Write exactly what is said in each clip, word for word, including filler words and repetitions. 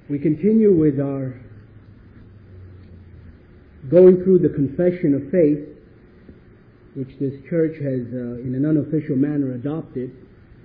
We continue with our going through the confession of faith, which this church has, uh, in an unofficial manner, adopted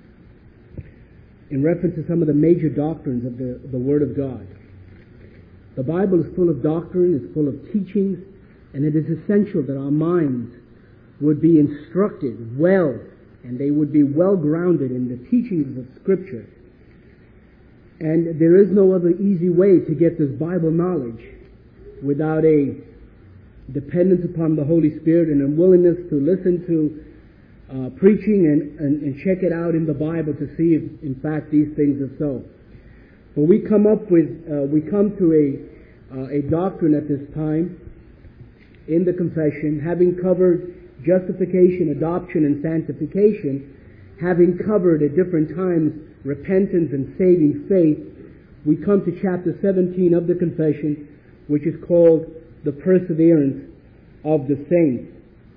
in reference to some of the major doctrines of the, the Word of God. The Bible is full of doctrine, it's full of teachings, and it is essential that our minds would be instructed well, and they would be well grounded in the teachings of Scripture. And there is no other easy way to get this Bible knowledge without a dependence upon the Holy Spirit and a willingness to listen to uh, preaching and, and, and check it out in the Bible to see if, in fact, these things are so. But we come up with, uh, we come to a, uh, a doctrine at this time in the confession, having covered justification, adoption, and sanctification, having covered at different times repentance and saving faith, we come to chapter seventeen of the confession, which is called the perseverance of the saints.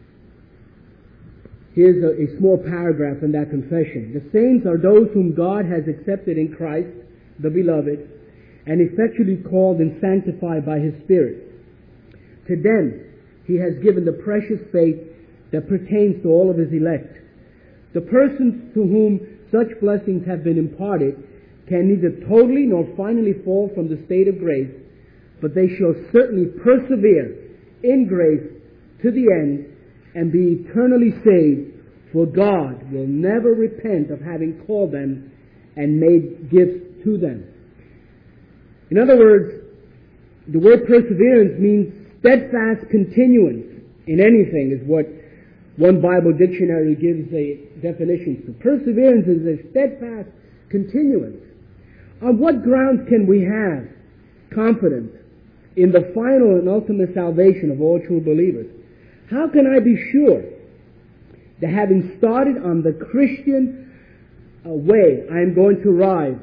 Here's a, a small paragraph in that confession. The saints are those whom God has accepted in Christ, the beloved, and effectually called and sanctified by His Spirit. To them He has given the precious faith that pertains to all of His elect. The persons to whom such blessings have been imparted can neither totally nor finally fall from the state of grace, but they shall certainly persevere in grace to the end and be eternally saved, for God will never repent of having called them and made gifts to them. In other words, the word perseverance means steadfast continuance in anything, is what one Bible dictionary gives a definition to. Perseverance is a steadfast continuance. On what grounds can we have confidence in the final and ultimate salvation of all true believers? How can I be sure that having started on the Christian uh, way, I am going to arrive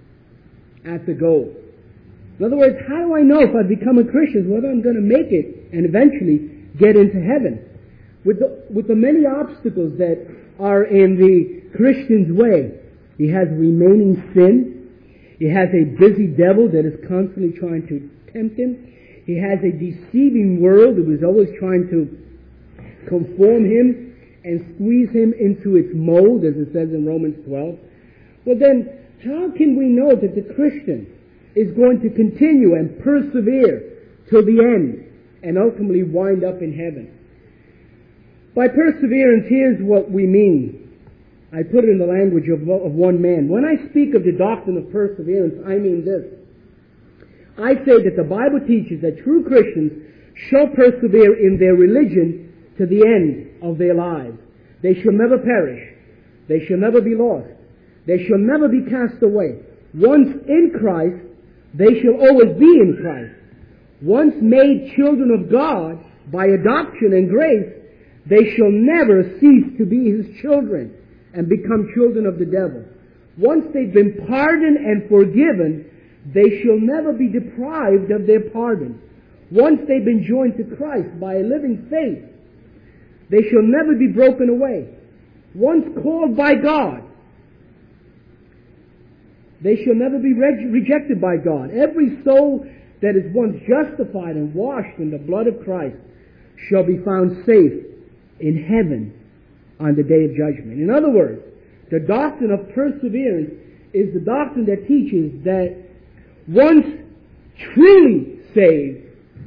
at the goal? In other words, how do I know if I've become a Christian whether I'm going to make it and eventually get into heaven? With the, with the many obstacles that are in the Christian's way, he has remaining sin. He has a busy devil that is constantly trying to tempt him. He has a deceiving world that is always trying to conform him and squeeze him into its mold, as it says in Romans twelve. Well then, how can we know that the Christian is going to continue and persevere till the end and ultimately wind up in heaven? By perseverance, here's what we mean. I put it in the language of, of one man. When I speak of the doctrine of perseverance, I mean this. I say that the Bible teaches that true Christians shall persevere in their religion to the end of their lives. They shall never perish. They shall never be lost. They shall never be cast away. Once in Christ, they shall always be in Christ. Once made children of God by adoption and grace, they shall never cease to be His children and become children of the devil. Once they've been pardoned and forgiven, they shall never be deprived of their pardon. Once they've been joined to Christ by a living faith, they shall never be broken away. Once called by God, they shall never be re- rejected by God. Every soul that is once justified and washed in the blood of Christ shall be found safe in heaven on the day of judgment. In other words, the doctrine of perseverance is the doctrine that teaches that once truly saved,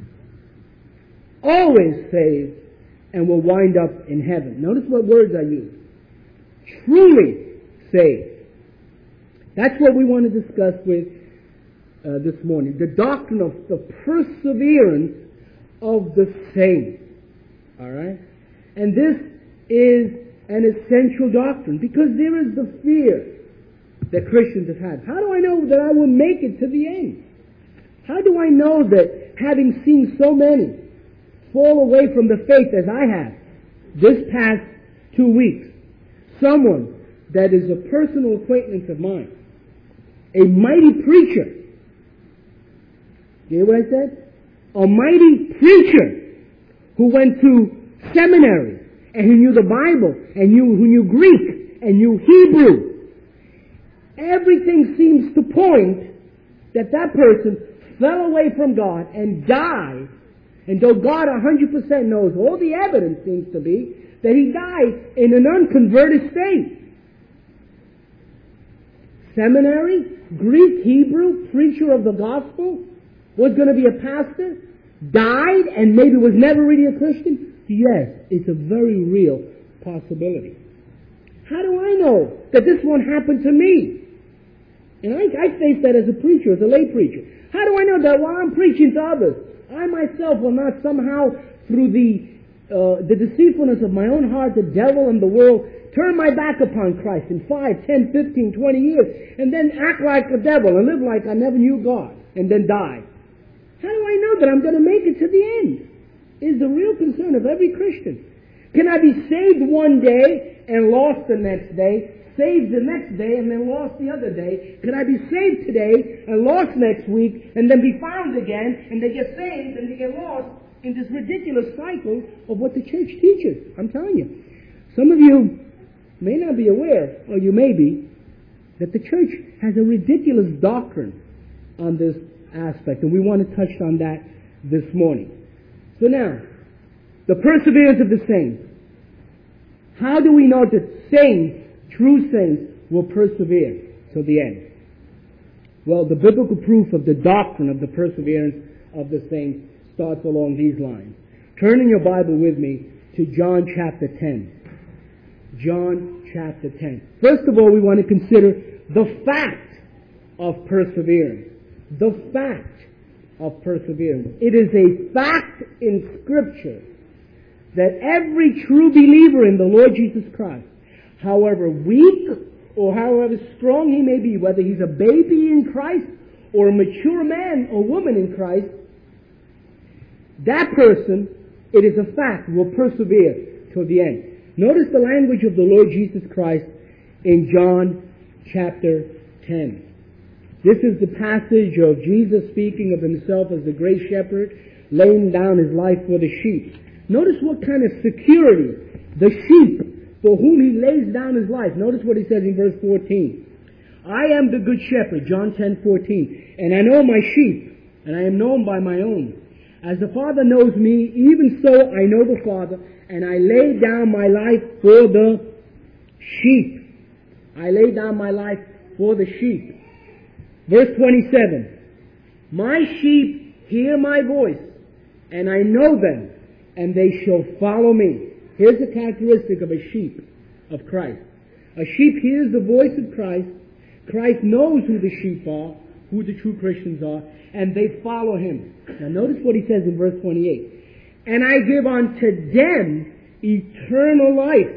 always saved, and will wind up in heaven. Notice what words I use. Truly saved. That's what we want to discuss with uh, this morning. The doctrine of the perseverance of the saints. All right? And this is an essential doctrine because there is the fear that Christians have had. How do I know that I will make it to the end? How do I know that, having seen so many fall away from the faith as I have this past two weeks, someone that is a personal acquaintance of mine, a mighty preacher, you hear what I said? A mighty preacher who went to seminary and who knew the Bible and knew, who knew Greek and knew Hebrew. Everything seems to point that that person fell away from God and died, and though God one hundred percent knows, all the evidence seems to be, that he died in an unconverted state. Seminary, Greek, Hebrew, preacher of the gospel, was going to be a pastor, died, and maybe was never really a Christian? Yes, it's a very real possibility. How do I know that this won't happen to me? And I, I face that as a preacher, as a lay preacher. How do I know that while I'm preaching to others, I myself will not somehow, through the uh, the deceitfulness of my own heart, the devil and the world, turn my back upon Christ in five, ten, fifteen, twenty years, and then act like the devil and live like I never knew God, and then die? How do I know that I'm going to make it to the end? Is the real concern of every Christian. Can I be saved one day and lost the next day, saved the next day and then lost the other day? Can I be saved today and lost next week and then be found again, and they get saved and they get lost in this ridiculous cycle of what the church teaches? I'm telling you. Some of you may not be aware, or you may be, that the church has a ridiculous doctrine on this aspect, and we want to touch on that this morning. So now, the perseverance of the saints. How do we know that saints, true saints, will persevere till the end? Well, the biblical proof of the doctrine of the perseverance of the saints starts along these lines. Turn in your Bible with me to John chapter ten. John chapter ten. First of all, we want to consider the fact of perseverance. The fact of perseverance. It is a fact in Scripture that every true believer in the Lord Jesus Christ, however weak or however strong he may be, whether he's a baby in Christ or a mature man or woman in Christ, that person, it is a fact, will persevere till the end. Notice the language of the Lord Jesus Christ in John chapter ten. This is the passage of Jesus speaking of himself as the great shepherd, laying down his life for the sheep. Notice what kind of security the sheep for whom he lays down his life. Notice what he says in verse fourteen. I am the good shepherd, John ten fourteen, and I know my sheep, and I am known by my own. As the Father knows me, even so I know the Father, and I lay down my life for the sheep. I lay down my life for the sheep. Verse twenty-seven. My sheep hear my voice, and I know them, and they shall follow me. Here's a characteristic of a sheep of Christ. A sheep hears the voice of Christ. Christ knows who the sheep are, who the true Christians are, and they follow him. Now notice what he says in verse twenty-eight. And I give unto them eternal life,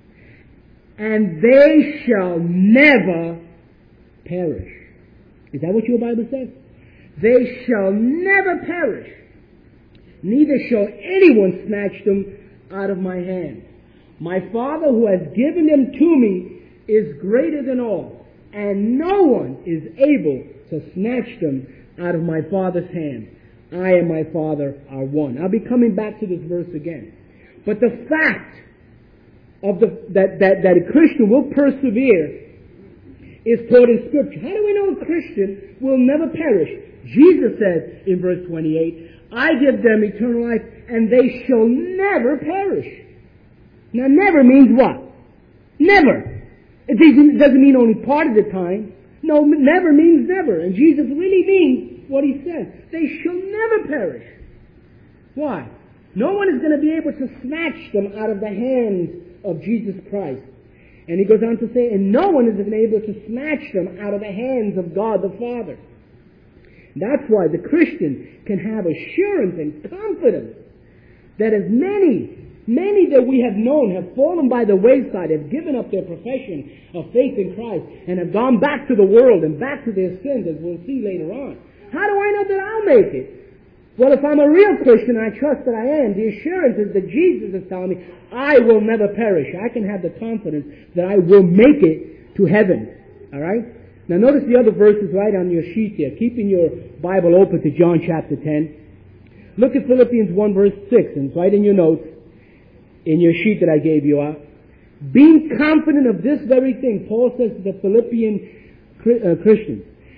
and they shall never perish. Is that what your Bible says? They shall never perish, neither shall anyone snatch them out of my hand. My Father who has given them to me is greater than all, and no one is able to snatch them out of my Father's hand. I and my Father are one. I'll be coming back to this verse again. But the fact of the that, that, that a Christian will persevere is taught in Scripture. How do we know a Christian will never perish? Jesus said in verse twenty-eight, I give them eternal life, and they shall never perish. Now, never means what? Never. It doesn't mean only part of the time. No, never means never. And Jesus really means what he says. They shall never perish. Why? No one is going to be able to snatch them out of the hands of Jesus Christ. And he goes on to say, and no one is able to snatch them out of the hands of God the Father. That's why the Christian can have assurance and confidence that as many, many that we have known have fallen by the wayside, have given up their profession of faith in Christ, and have gone back to the world and back to their sins, as we'll see later on. How do I know that I'll make it? Well, if I'm a real Christian, I trust that I am. The assurance is that Jesus is telling me, I will never perish. I can have the confidence that I will make it to heaven. All right? Now notice the other verses right on your sheet there. Keeping your Bible open to John chapter ten. Look at Philippians one verse six, and it's right in your notes, in your sheet that I gave you out. Being confident of this very thing, Paul says to the Philippian uh, Christians,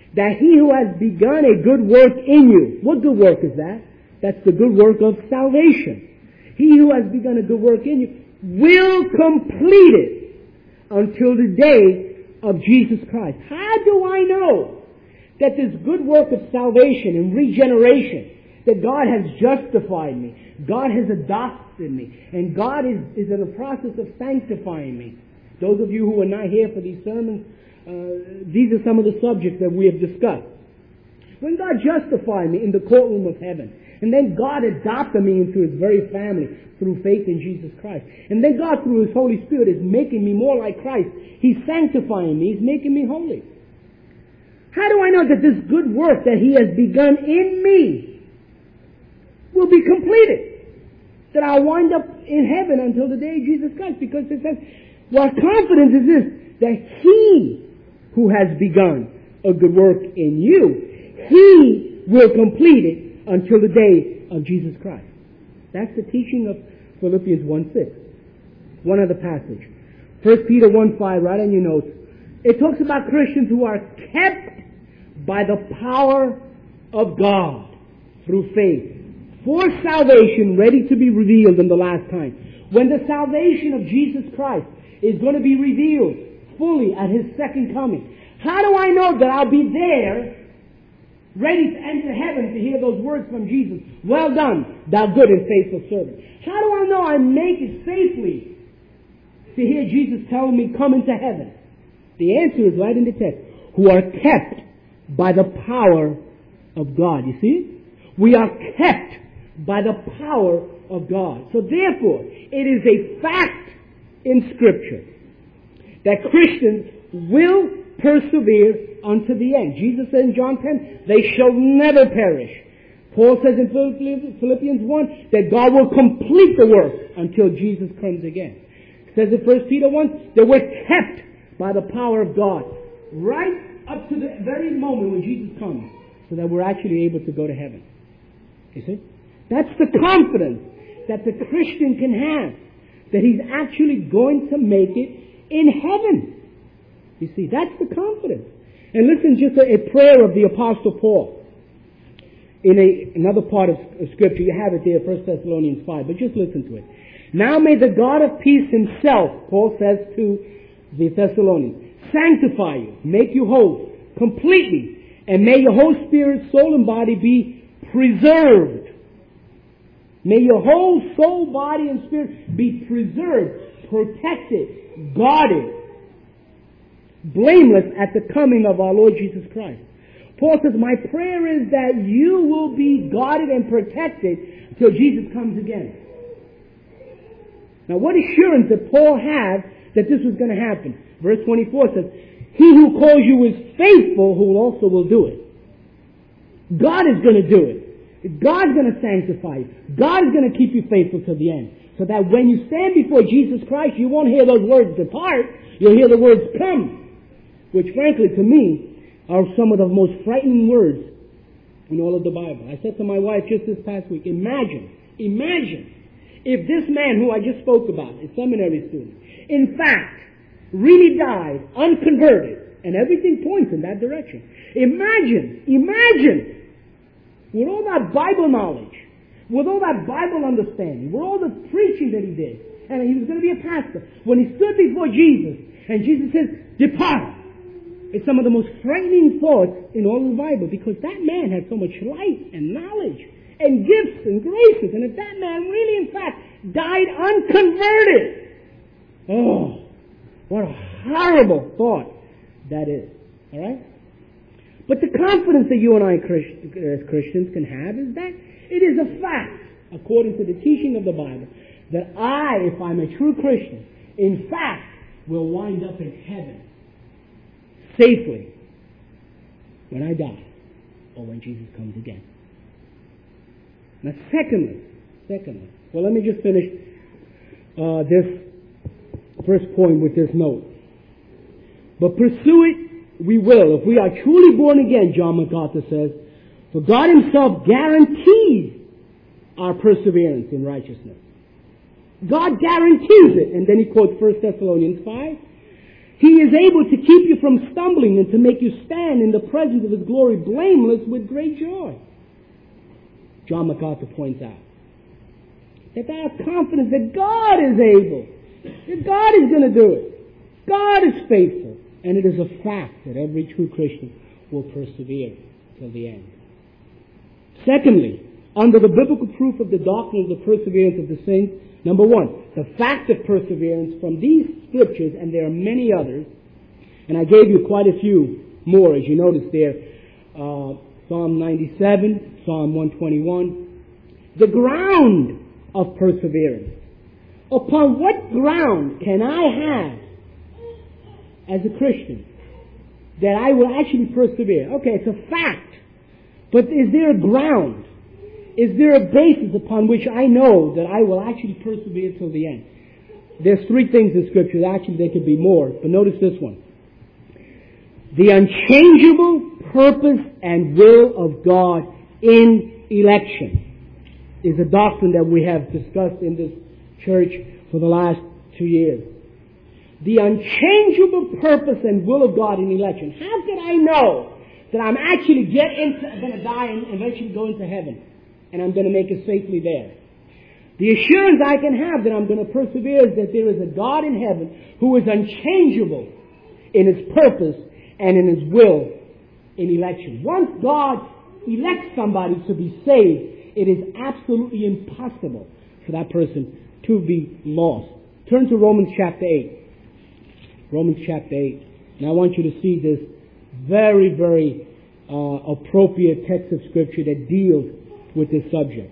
that he who has begun a good work in you, what good work is that? That's the good work of salvation. He who has begun a good work in you will complete it until the day of Jesus Christ. How do I know that this good work of salvation and regeneration, that God has justified me, God has adopted me, and God is, is in the process of sanctifying me? Those of you who are not here for these sermons, uh, these are some of the subjects that we have discussed. When God justified me in the courtroom of heaven, and then God adopted me into His very family through faith in Jesus Christ, and then God through His Holy Spirit is making me more like Christ. He's sanctifying me. He's making me holy. How do I know that this good work that He has begun in me will be completed? That I'll wind up in heaven until the day of Jesus Christ? Because it says, what confidence is this? That He who has begun a good work in you, He will complete it until the day of Jesus Christ. That's the teaching of Philippians one six. One other passage. First Peter one five, right on your notes. It talks about Christians who are kept by the power of God through faith for salvation ready to be revealed in the last time. When the salvation of Jesus Christ is going to be revealed fully at His second coming. How do I know that I'll be there ready to enter heaven to hear those words from Jesus? Well done, thou good and faithful servant. How do I know I make it safely to hear Jesus telling me, come into heaven? The answer is right in the text. Who are kept by the power of God. You see? We are kept by the power of God. So therefore, it is a fact in Scripture that Christians will persevere unto the end. Jesus said in John ten, they shall never perish. Paul says in Philippians one that God will complete the work until Jesus comes again. It says in First Peter one that we're kept by the power of God right up to the very moment when Jesus comes, so that we're actually able to go to heaven. You see? That's the confidence that the Christian can have, that he's actually going to make it in heaven. You see, that's the confidence. And listen, just a, a prayer of the Apostle Paul in a, another part of, of Scripture. You have it there, First Thessalonians five, but just listen to it. Now may the God of peace Himself, Paul says to the Thessalonians, sanctify you, make you whole, completely, and may your whole spirit, soul, and body be preserved. May your whole soul, body, and spirit be preserved, protected, guarded, blameless at the coming of our Lord Jesus Christ. Paul says, my prayer is that you will be guarded and protected until Jesus comes again. Now, what assurance did Paul have that this was going to happen? Verse twenty-four says, he who calls you is faithful, who also will do it. God is going to do it. God's going to sanctify you. God is going to keep you faithful to the end. So that when you stand before Jesus Christ, you won't hear those words depart. You'll hear the words come. Which frankly to me are some of the most frightening words in all of the Bible. I said to my wife just this past week, imagine, imagine if this man who I just spoke about, a seminary student, in fact, really died unconverted, and everything points in that direction. Imagine, imagine, with all that Bible knowledge, with all that Bible understanding, with all the preaching that he did, and he was going to be a pastor, when he stood before Jesus, and Jesus says, depart. It's some of the most frightening thoughts in all of the Bible, because that man had so much light and knowledge and gifts and graces, and if that man really, in fact, died unconverted, oh, what a horrible thought that is. All right? But the confidence that you and I as Christians can have is that it is a fact, according to the teaching of the Bible, that I, if I'm a true Christian, in fact, will wind up in heaven safely when I die or when Jesus comes again. Now, secondly, secondly, well, let me just finish uh, this first point with this note. But pursue it we will. If we are truly born again, John MacArthur says, for God Himself guarantees our perseverance in righteousness. God guarantees it. And then he quotes First Thessalonians five. He is able to keep you from stumbling and to make you stand in the presence of His glory blameless with great joy. John MacArthur points out that they have confidence that God is able, that God is going to do it. God is faithful. And it is a fact that every true Christian will persevere till the end. Secondly, under the biblical proof of the doctrine of the perseverance of the saints, number one, the fact of perseverance from these scriptures, and there are many others, and I gave you quite a few more, as you notice there, uh, Psalm ninety-seven, Psalm one twenty-one, the ground of perseverance. Upon what ground can I have, as a Christian, that I will actually persevere? Okay, it's a fact. But is there a ground? Is there a basis upon which I know that I will actually persevere till the end? There's three things in Scripture. Actually, there could be more. But notice this one. The unchangeable purpose and will of God in election is a doctrine that we have discussed in this church for the last two years. The unchangeable purpose and will of God in election. How can I know that I'm actually get into, I'm going to die and eventually go into heaven, and I'm going to make it safely there? The assurance I can have that I'm going to persevere is that there is a God in heaven who is unchangeable in His purpose and in His will in election. Once God elects somebody to be saved, it is absolutely impossible for that person to be lost. Turn to Romans chapter eight. Romans chapter eight. And I want you to see this very, very uh, appropriate text of Scripture that deals with this subject.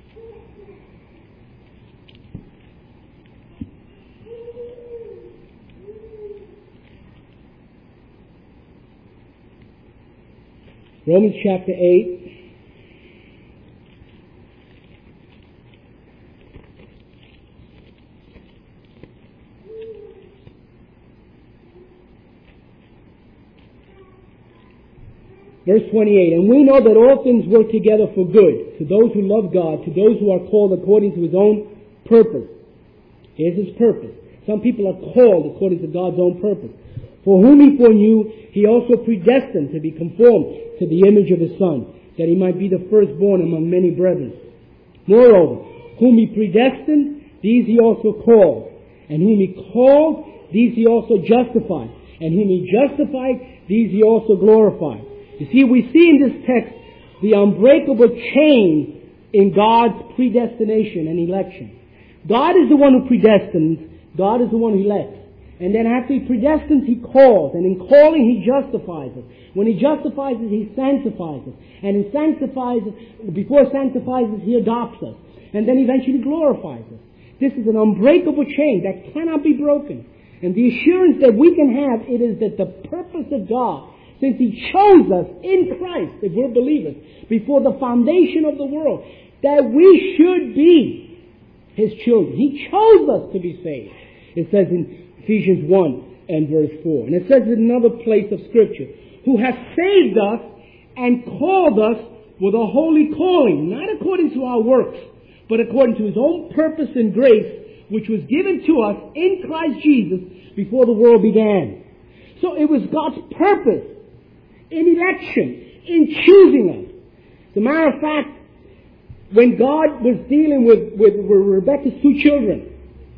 Romans chapter eight. Verse twenty-eight, and we know that all things work together for good, to those who love God, to those who are called according to His own purpose. Here's His purpose. Some people are called according to God's own purpose. For whom He foreknew, He also predestined to be conformed to the image of His Son, that He might be the firstborn among many brethren. Moreover, whom He predestined, these He also called. And whom He called, these He also justified. And whom He justified, these He also glorified. You see, we see in this text the unbreakable chain in God's predestination and election. God is the one who predestines. God is the one who elects. And then after He predestines, He calls. And in calling, He justifies us. When He justifies us, He sanctifies us. And He sanctifies us, before He sanctifies us, He adopts us. And then eventually glorifies us. This is an unbreakable chain that cannot be broken. And the assurance that we can have, it is that the purpose of God, since He chose us in Christ, if we're believers, before the foundation of the world, that we should be His children. He chose us to be saved. It says in Ephesians one and verse four. And it says in another place of Scripture, who has saved us and called us with a holy calling, not according to our works, but according to His own purpose and grace, which was given to us in Christ Jesus before the world began. So it was God's purpose in election, in choosing us. As a matter of fact, when God was dealing with, with, with Rebekah's two children,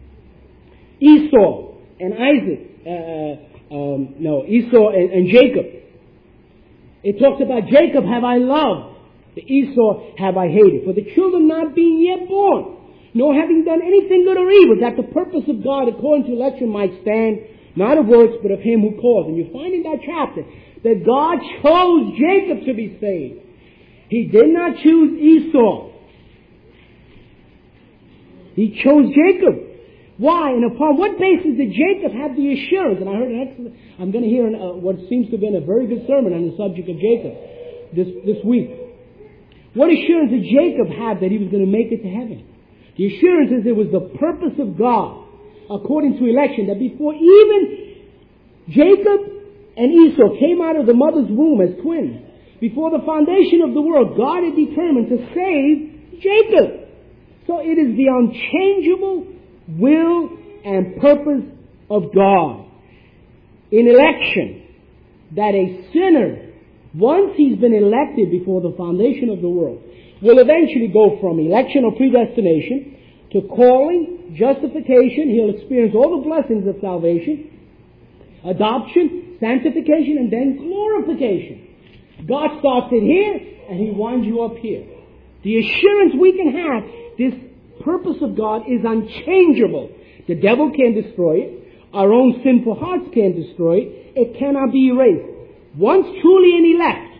Esau and Isaac, uh, um, no, Esau and, and Jacob, it talks about Jacob have I loved, the Esau have I hated. For the children not being yet born, nor having done anything good or evil, that the purpose of God according to election might stand, not of works, but of Him who calls. And you find in that chapter that God chose Jacob to be saved. He did not choose Esau. He chose Jacob. Why? And upon what basis did Jacob have the assurance? And I heard an excellent, I'm going to hear an, uh, what seems to have been a very good sermon on the subject of Jacob this, this week. What assurance did Jacob have that he was going to make it to heaven? The assurance is it was the purpose of God, according to election, that before even Jacob and Esau came out of the mother's womb as twins, before the foundation of the world, God had determined to save Jacob. So it is the unchangeable will and purpose of God. in election that a sinner, once he's been elected before the foundation of the world, will eventually go from election or predestination to calling, justification. He'll experience all the blessings of salvation, adoption, sanctification, and then glorification. God starts it here, and He winds you up here. The assurance we can have, this purpose of God is unchangeable. The devil can't destroy it. Our own sinful hearts can't destroy it. It cannot be erased. Once truly an elect,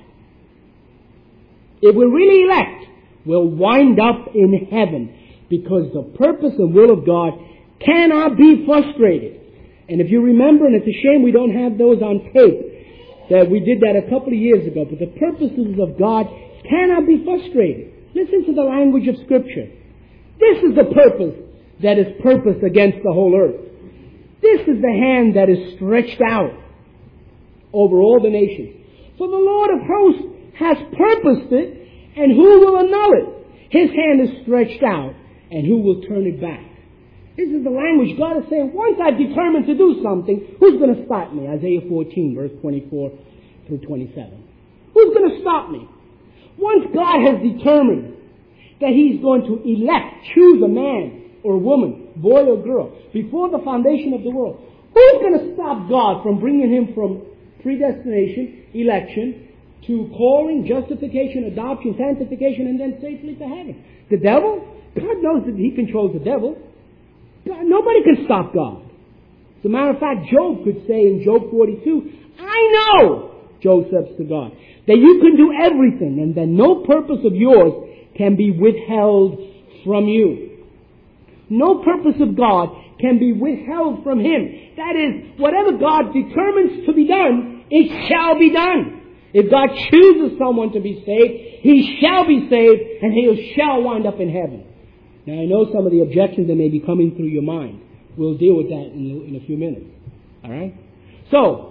if we're really elect, we'll wind up in heaven, because the purpose and will of God cannot be frustrated. And if you remember, and it's a shame we don't have those on tape, that we did that a couple of years ago, but the purposes of God cannot be frustrated. Listen to the language of Scripture. This is the purpose that is purposed against the whole earth. This is the hand that is stretched out over all the nations. For the Lord of hosts has purposed it, and who will annul it? His hand is stretched out, and who will turn it back? This is the language God is saying, once I've determined to do something, who's going to stop me? Isaiah fourteen, verse twenty-four through twenty-seven. Who's going to stop me? Once God has determined that He's going to elect, choose a man or woman, boy or girl, before the foundation of the world, who's going to stop God from bringing him from predestination, election, to calling, justification, adoption, sanctification, and then safely to heaven? The devil? God knows that He controls the devil. God, nobody can stop God. As a matter of fact, Job could say in Job forty-two, I know, Job says to God, that you can do everything and that no purpose of yours can be withheld from you. No purpose of God can be withheld from Him. That is, whatever God determines to be done, it shall be done. If God chooses someone to be saved, he shall be saved, and he shall wind up in heaven. Now, I know some of the objections that may be coming through your mind. We'll deal with that in, in a few minutes. All right? So,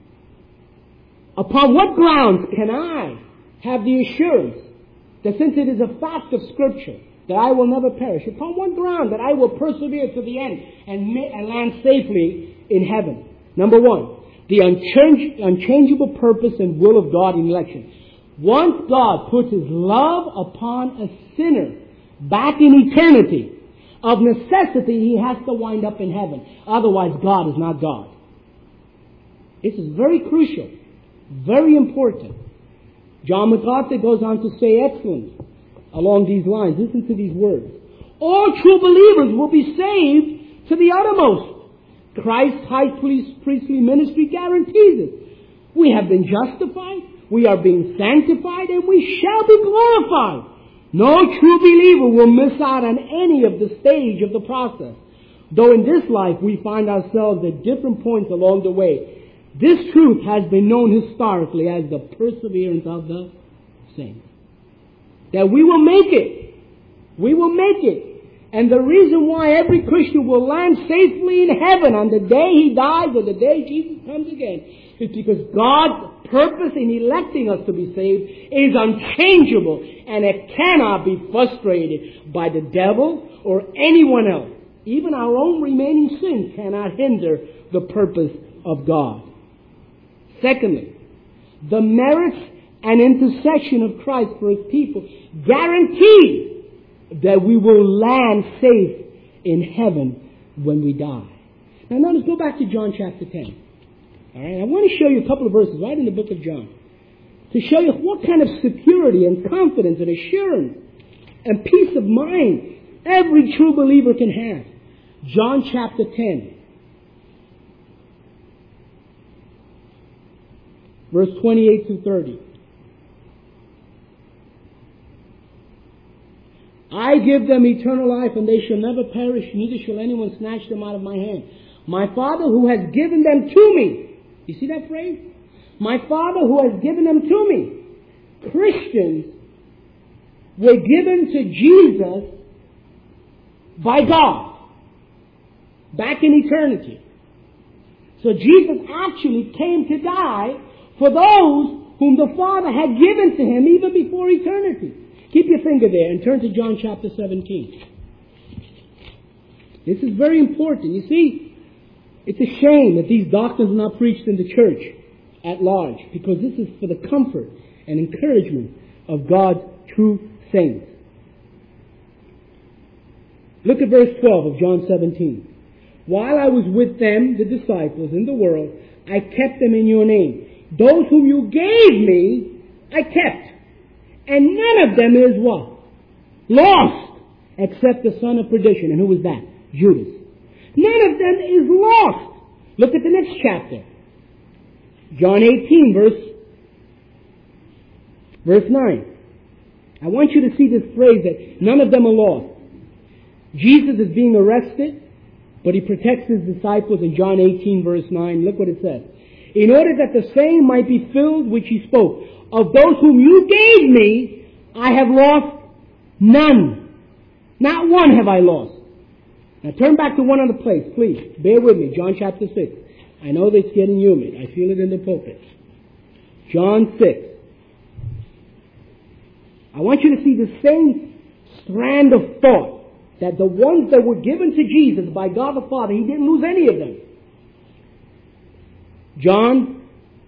upon what grounds can I have the assurance that since it is a fact of Scripture that I will never perish, upon what ground that I will persevere to the end and, ma- and land safely in heaven? Number one, the unchange- unchangeable purpose and will of God in election. Once God puts His love upon a sinner back in eternity, of necessity He has to wind up in heaven. Otherwise, God is not God. This is very crucial, very important. John MacArthur goes on to say excellent along these lines. Listen to these words. All true believers will be saved to the uttermost. Christ's high priestly ministry guarantees it. We have been justified, we are being sanctified, and we shall be glorified. No true believer will miss out on any of the stage of the process. Though in this life we find ourselves at different points along the way, this truth has been known historically as the perseverance of the saints. That we will make it. We will make it. And the reason why every Christian will land safely in heaven on the day he dies or the day Jesus comes again is because God's purpose in electing us to be saved is unchangeable, and it cannot be frustrated by the devil or anyone else. Even our own remaining sin cannot hinder the purpose of God. Secondly, the merits and intercession of Christ for His people guarantee that we will land safe in heaven when we die. Now notice, go back to John chapter ten. All right, I want to show you a couple of verses right in the book of John to show you what kind of security and confidence and assurance and peace of mind every true believer can have. John chapter ten, verse twenty-eight through thirty. I give them eternal life, and they shall never perish, neither shall anyone snatch them out of my hand. My Father who has given them to me. You see that phrase? My Father who has given them to me. Christians were given to Jesus by God back in eternity. So Jesus actually came to die for those whom the Father had given to Him even before eternity. Keep your finger there and turn to John chapter seventeen. This is very important. You see, It's a shame that these doctrines are not preached in the church at large, because this is for the comfort and encouragement of God's true saints. Look at verse twelve of John seventeen. While I was with them, the disciples, in the world, I kept them in your name. Those whom you gave me, I kept. And none of them is what? Lost, except the son of perdition. And who was that? Judas. None of them is lost. Look at the next chapter. John eighteen, verse, verse nine. I want you to see this phrase that none of them are lost. Jesus is being arrested, but he protects his disciples in John eighteen, verse nine. Look what it says. In order that the saying might be filled which he spoke, of those whom you gave me, I have lost none. Not one have I lost. Now turn back to one other place, please. Bear with me. John chapter six. I know that it's getting humid. I feel it in the pulpit. John six. I want you to see the same strand of thought, that the ones that were given to Jesus by God the Father, he didn't lose any of them. John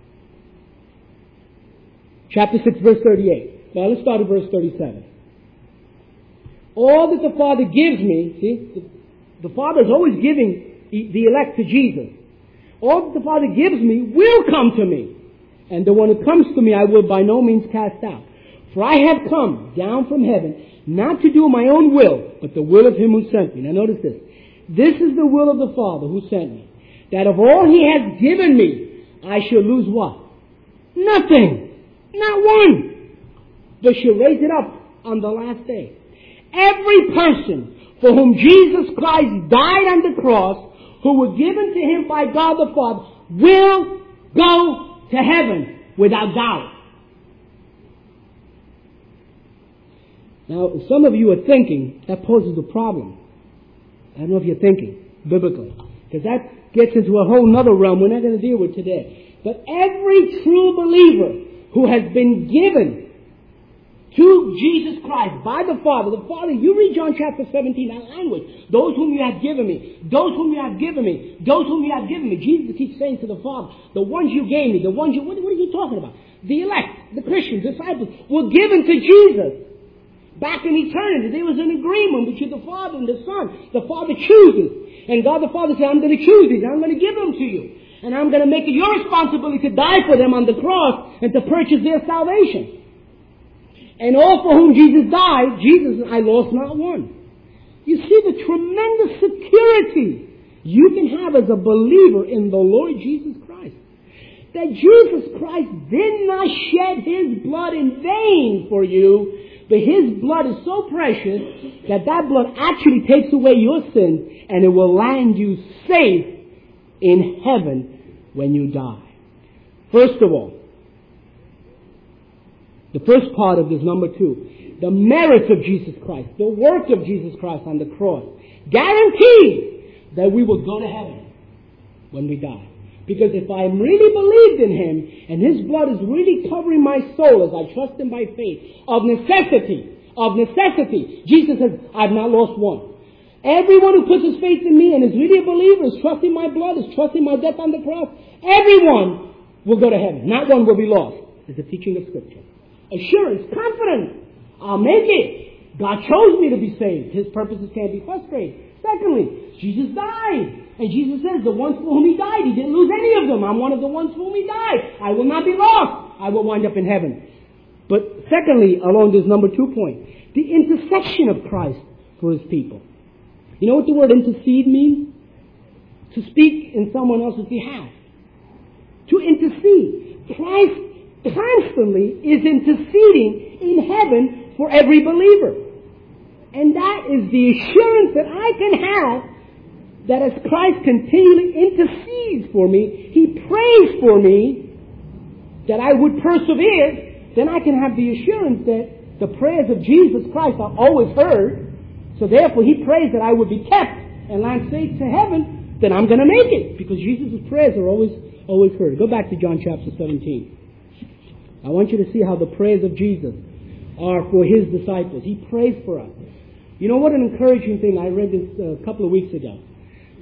chapter six, verse thirty-eight. Well, let's start at verse thirty-seven. All that the Father gives me, see, the, the Father is always giving the elect to Jesus. All that the Father gives me will come to me, and the one who comes to me I will by no means cast out. For I have come down from heaven, not to do my own will, but the will of him who sent me. Now notice this. This is the will of the Father who sent me, that of all he has given me, I shall lose what? Nothing. Not one. But shall raise it up on the last day. Every person for whom Jesus Christ died on the cross, who were given to him by God the Father, will go to heaven without doubt. Now, some of you are thinking that poses a problem. I don't know if you're thinking biblically, because that gets into a whole other realm we're not going to deal with today. But every true believer who has been given to Jesus Christ by the Father, the Father, you read John chapter seventeen, that language, those whom you have given me, those whom you have given me, those whom you have given me. Jesus keeps saying to the Father, the ones you gave me, the ones you, what, what is he talking about? The elect, the Christians, disciples, were given to Jesus. Back in eternity, there was an agreement between the Father and the Son. The Father chooses. And God the Father said, I'm going to choose these. I'm going to give them to you. And I'm going to make it your responsibility to die for them on the cross and to purchase their salvation. And all for whom Jesus died, Jesus, I lost not one. You see the tremendous security you can have as a believer in the Lord Jesus Christ. That Jesus Christ did not shed his blood in vain for you, but his blood is so precious that that blood actually takes away your sins, and it will land you safe in heaven when you die. First of all, the first part of this, number two, the merits of Jesus Christ, the work of Jesus Christ on the cross, guarantees that we will go to heaven when we die. Because if I really believed in him, and his blood is really covering my soul as I trust him by faith, of necessity, of necessity, Jesus says, I've not lost one. Everyone who puts his faith in me and is really a believer, is trusting my blood, is trusting my death on the cross, everyone will go to heaven. Not one will be lost. It's the teaching of Scripture. Assurance, confidence. I'll make it. God chose me to be saved. His purposes can't be frustrated. Secondly, Jesus died. And Jesus says, the ones for whom he died, he didn't lose any of them. I'm one of the ones for whom he died. I will not be lost. I will wind up in heaven. But secondly, along this number two point, the intercession of Christ for his people. You know what the word intercede means? To speak in someone else's behalf. To intercede. Christ constantly is interceding in heaven for every believer. And that is the assurance that I can have, that as Christ continually intercedes for me, he prays for me, that I would persevere, then I can have the assurance that the prayers of Jesus Christ are always heard. So therefore he prays that I would be kept and land safe to heaven, then I'm going to make it, because Jesus' prayers are always, always heard. Go back to John chapter seventeen. I want you to see how the prayers of Jesus are for his disciples. He prays for us. You know what an encouraging thing, I read this a couple of weeks ago.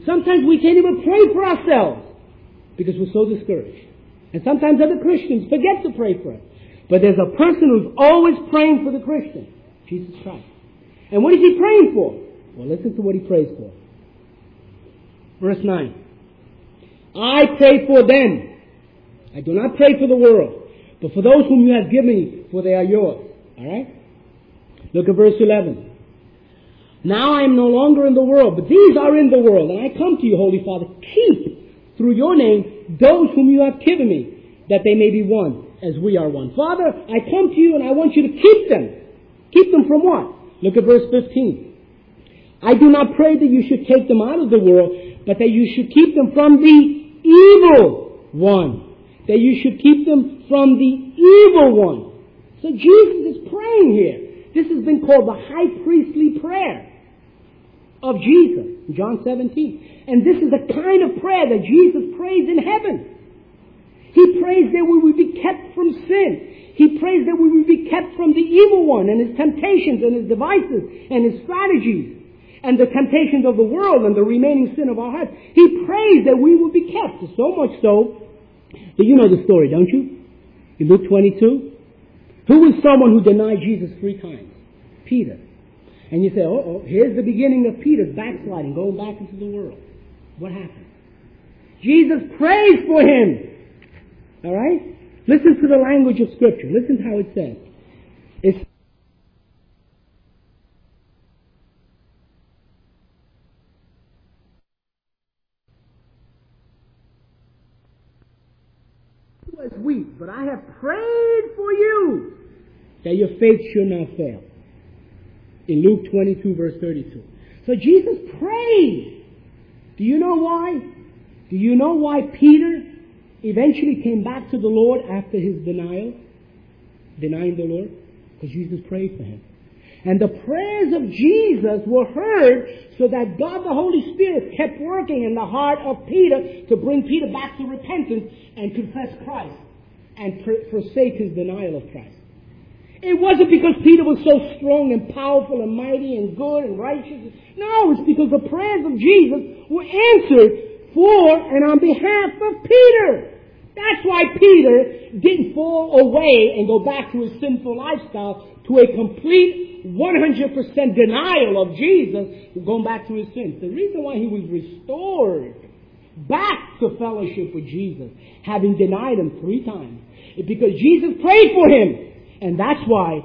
Sometimes we can't even pray for ourselves because we're so discouraged. And sometimes other Christians forget to pray for us. But there's a person who's always praying for the Christian, Jesus Christ. And what is he praying for? Well, listen to what he prays for. Verse nine. I pray for them. I do not pray for the world, but for those whom you have given me, for they are yours. All right? Look at verse eleven. Now I am no longer in the world, but these are in the world. And I come to you, Holy Father, keep through your name those whom you have given me, that they may be one, as we are one. Father, I come to you and I want you to keep them. Keep them from what? Look at verse fifteen. I do not pray that you should take them out of the world, but that you should keep them from the evil one. That you should keep them from the evil one. So Jesus is praying here. This has been called the high priestly prayer of Jesus, John seventeen. And this is the kind of prayer that Jesus prays in heaven. He prays that we would be kept from sin. He prays that we would be kept from the evil one and his temptations and his devices and his strategies and the temptations of the world and the remaining sin of our hearts. He prays that we would be kept. So much so that you know the story, don't you? In Luke twenty-two. Who was someone who denied Jesus three times? Peter. And you say, oh, oh, here's the beginning of Peter's backsliding, going back into the world. What happened? Jesus prays for him. All right? Listen to the language of Scripture. Listen to how it says. It's as weak, but I have prayed for you that your faith should not fail. In Luke twenty-two, verse thirty-two. So Jesus prayed. Do you know why? Do you know why Peter eventually came back to the Lord after his denial? Denying the Lord? Because Jesus prayed for him. And the prayers of Jesus were heard so that God the Holy Spirit kept working in the heart of Peter to bring Peter back to repentance and confess Christ and per- forsake his denial of Christ. It wasn't because Peter was so strong and powerful and mighty and good and righteous. No, it's because the prayers of Jesus were answered for and on behalf of Peter. That's why Peter didn't fall away and go back to his sinful lifestyle, to a complete one hundred percent denial of Jesus, going back to his sins. The reason why he was restored back to fellowship with Jesus, having denied him three times, is because Jesus prayed for him. And that's why,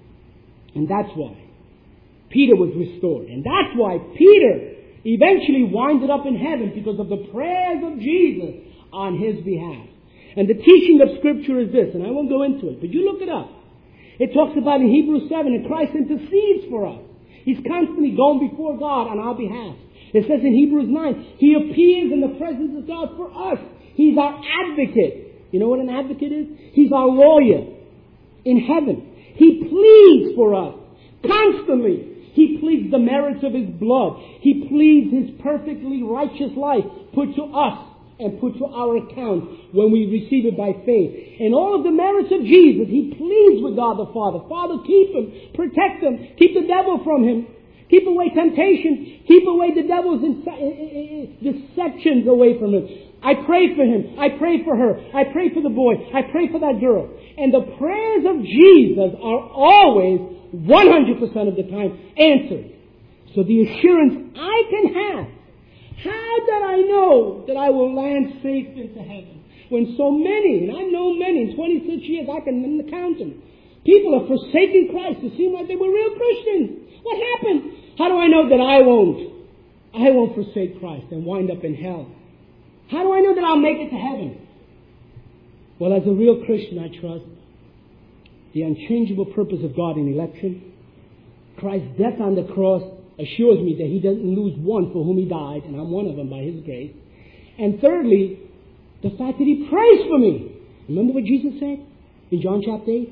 and that's why Peter was restored. And that's why Peter eventually winded up in heaven, because of the prayers of Jesus on his behalf. And the teaching of Scripture is this, and I won't go into it, but you look it up. It talks about in Hebrews seven that Christ intercedes for us. He's constantly going before God on our behalf. It says in Hebrews nine, He appears in the presence of God for us. He's our advocate. You know what an advocate is? He's our lawyer in heaven. He pleads for us constantly. He pleads the merits of His blood. He pleads His perfectly righteous life put to us and put to our account when we receive it by faith. And all of the merits of Jesus, He pleads with God the Father. Father, keep Him, protect Him, keep the devil from Him, keep away temptation, keep away the devil's deceptions away from Him. I pray for him, I pray for her, I pray for the boy, I pray for that girl. And the prayers of Jesus are always one hundred percent of the time answered. So the assurance I can have, how that I know that I will land safe into heaven, when so many, and I know many, in twenty-six years I can count them, people are forsaking Christ to seem like they were real Christians. What happened? How do I know that I won't? I won't forsake Christ and wind up in hell. How do I know that I'll make it to heaven? Well, as a real Christian, I trust the unchangeable purpose of God in election. Christ's death on the cross assures me that He doesn't lose one for whom He died, and I'm one of them by His grace. And thirdly, the fact that He prays for me. Remember what Jesus said in John chapter eight?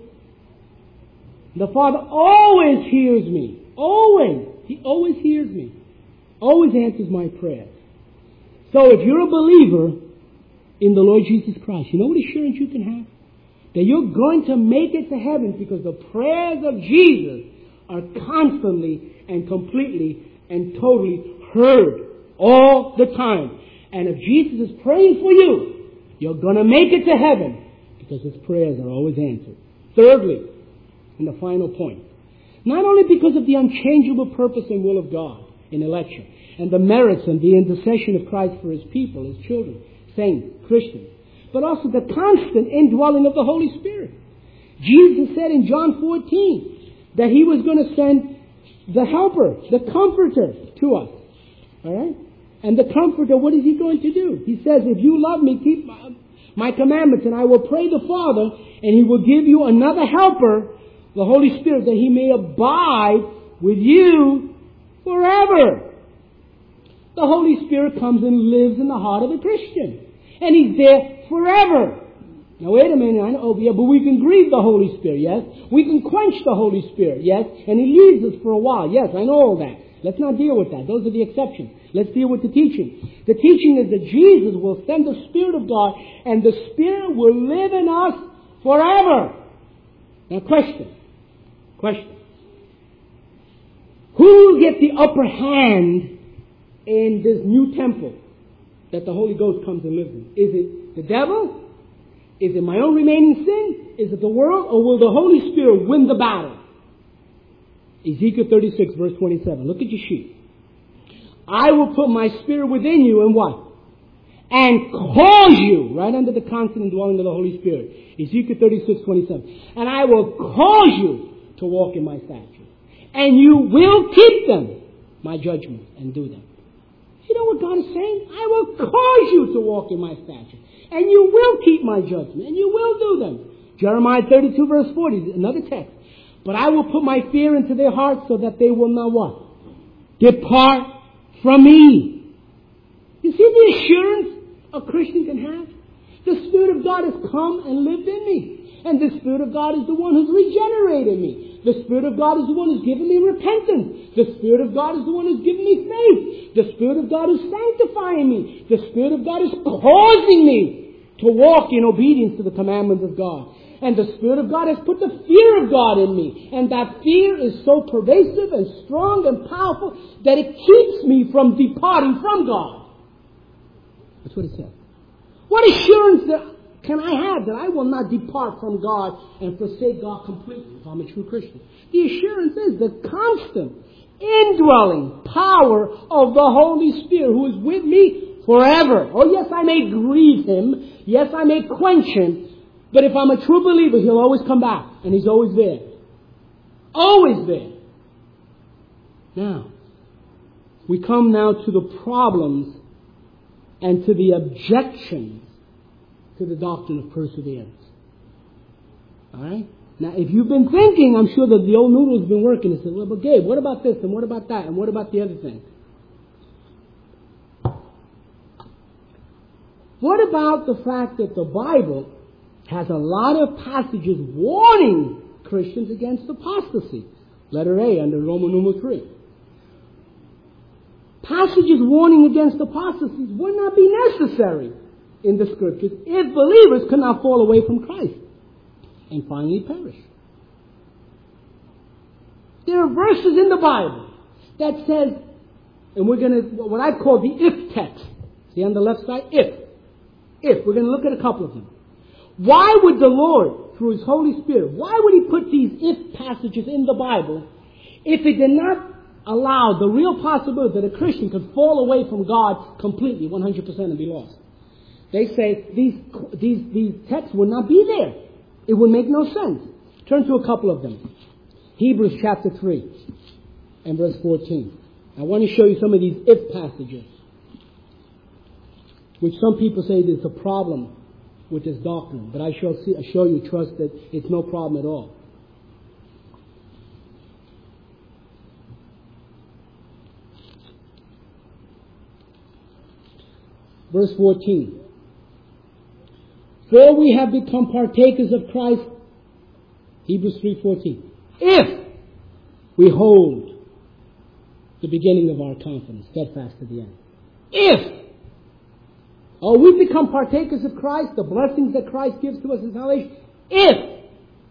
The Father always hears me. Always. He always hears me. Always answers my prayers. So if you're a believer in the Lord Jesus Christ, you know what assurance you can have? That you're going to make it to heaven because the prayers of Jesus are constantly and completely and totally heard all the time. And if Jesus is praying for you, you're going to make it to heaven because his prayers are always answered. Thirdly, and the final point, not only because of the unchangeable purpose and will of God in election and the merits and the intercession of Christ for his people, his children, saints, Christians, but also the constant indwelling of the Holy Spirit. Jesus said in John fourteen that he was going to send the helper, the comforter to us. All right? And the comforter, what is he going to do? He says, if you love me, keep my, my commandments, and I will pray the Father, and he will give you another helper, the Holy Spirit, that he may abide with you forever. The Holy Spirit comes and lives in the heart of a Christian. And he's there forever. Now wait a minute, I know, oh, yeah, but we can grieve the Holy Spirit, yes? We can quench the Holy Spirit, yes? And he leaves us for a while, yes, I know all that. Let's not deal with that. Those are the exceptions. Let's deal with the teaching. The teaching is that Jesus will send the Spirit of God, and the Spirit will live in us forever. Now question. Question. Who will get the upper hand in this new temple that the Holy Ghost comes and lives in? Is it the devil? Is it my own remaining sin? Is it the world? Or will the Holy Spirit win the battle? Ezekiel thirty-six, verse twenty-seven. Look at your sheet. I will put my Spirit within you and what? And cause you, right under the constant indwelling of the Holy Spirit. Ezekiel thirty-six, twenty-seven. And I will cause you to walk in my statutes. And you will keep them, my judgments, and do them. You know what God is saying? I will cause you to walk in my statutes. And you will keep my judgment. And you will do them. Jeremiah thirty-two, verse forty, another text. But I will put my fear into their hearts so that they will not what? Depart from me. You see the assurance a Christian can have? The Spirit of God has come and lived in me. And the Spirit of God is the one who's regenerated me. The Spirit of God is the one who's given me repentance. The Spirit of God is the one who's given me faith. The Spirit of God is sanctifying me. The Spirit of God is causing me to walk in obedience to the commandments of God. And the Spirit of God has put the fear of God in me. And that fear is so pervasive and strong and powerful that it keeps me from departing from God. That's what it says. What assurance that can I have that I will not depart from God and forsake God completely if I'm a true Christian? The assurance is the constant indwelling power of the Holy Spirit who is with me forever. Oh yes, I may grieve him. Yes, I may quench him. But if I'm a true believer, he'll always come back. And he's always there. Always there. Now, we come now to the problems and to the objections to the doctrine of perseverance. Alright? Now, if you've been thinking, I'm sure that the old noodle has been working and said, well, but Gabe, what about this and what about that and what about the other thing? What about the fact that the Bible has a lot of passages warning Christians against apostasy? Letter A under Roman numeral three. Passages warning against apostasy would not be necessary in the Scriptures if believers could not fall away from Christ and finally perish. There are verses in the Bible that says, and we're going to, what I call the if text. See on the left side? If. If. We're going to look at a couple of them. Why would the Lord, through His Holy Spirit, why would He put these if passages in the Bible if it did not allow the real possibility that a Christian could fall away from God completely, one hundred percent, and be lost? They say these, these, these texts would not be there. It would make no sense. Turn to a couple of them. Hebrews chapter three and verse fourteen. I want to show you some of these if passages, which some people say there's a problem with this doctrine, but I shall see, I show you, trust that it's no problem at all. Verse fourteen. For we have become partakers of Christ, Hebrews three fourteen, if we hold the beginning of our confidence steadfast to the end. If Oh, we've become partakers of Christ, the blessings that Christ gives to us in salvation, if